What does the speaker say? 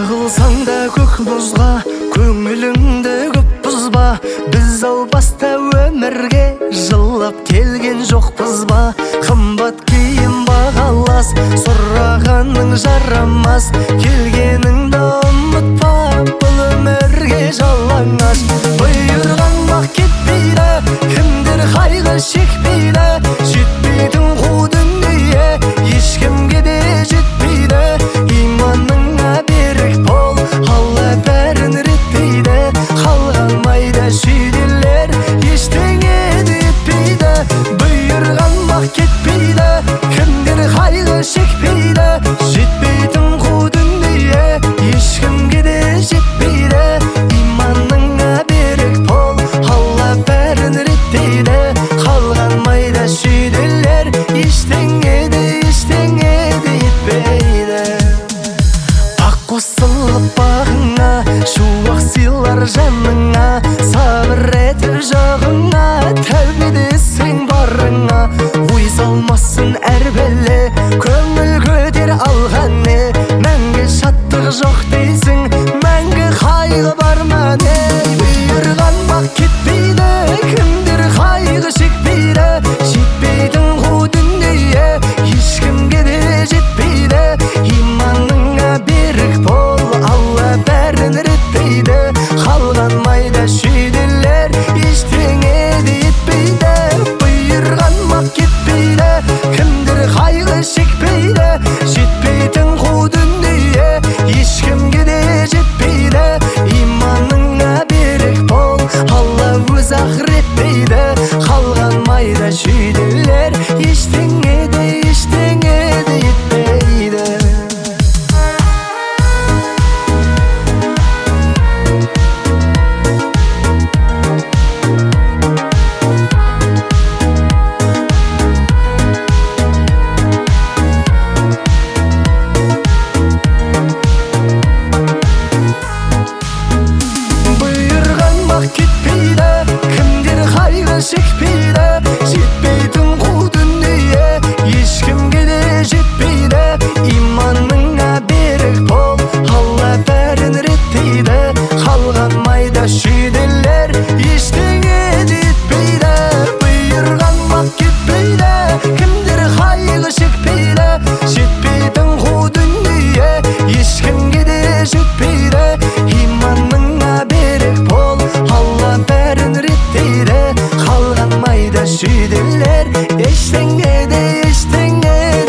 Жығылсаң да көк мұзға, көңіліңді көп бұзба. Біз ау баста өмірге жылап келген жоқпыз ба? Қымбат киім бағалас, сұрағаның жарамас. Келгеніңді ұмытпа, бұл өмірге жалаңаш. Бұйырған бақ кетпейді, кімдер қайғы шекпейді. Жетпейтін қу дүние ешкімге де жетпейді. Иманыңа берік бол, Алла бәрін реттейді. Қалғалмайды шүйделер, ештеңе де етпейді. Бұйырған бақ кетпейді, кімдер қайғы шекпейді. Жетпейтін қу дүние ешкімге де жетпейді. Иманыңа берік бол, Алла бәрін реттейді. Қалғалмайды шүйделер, ештеңе де етпейді. Ақ қосылып бағыңа, шуақ сыйлар жаныңа. Сабыр етіп жағыңа, тәубе десең барыңа. Ой салмасын әр бәле, көңіл көтер алған не. Мәңгі шаттық жоқ дейсің, мәңгі қайғы бар ма не? Бұйырған бақ кетпейді, кімдер қайғы шекпейді. Жетпейтін қу дүние ешкімге де жетпейді. Иманыңа берік бол, Алла бәрін реттейді. Қалғалмайды шүйделер, ештеңе де етпейді. Бұйырған бақ кетпейді, кімдер қайғы шекпейді. Жетпейтін қу дүние ешкімге де жетпейді. Иманыңа берік бол, Алла өз ақыреттейді. Қалғалмайды шүйделер, ештеңе де етпейді. Бұйырған бақ кетпейді, кімдер қайғы шекпейді. Жетпейтін қу дүние ешкімге де жетпейді. Иманыңа берік бол, Алла бәрін реттейді. Қалғалмайды шүйделер, ештеңе де етпейді. Бұйырған бақ кетпейді, кімдер қайғы шекпейді. Жетпейтін қу дүние ешкімге де жетпейді. Иманыңа берік бол, Алла бәрін реттейді. Қалғалмайды шүйделер, ештеңе де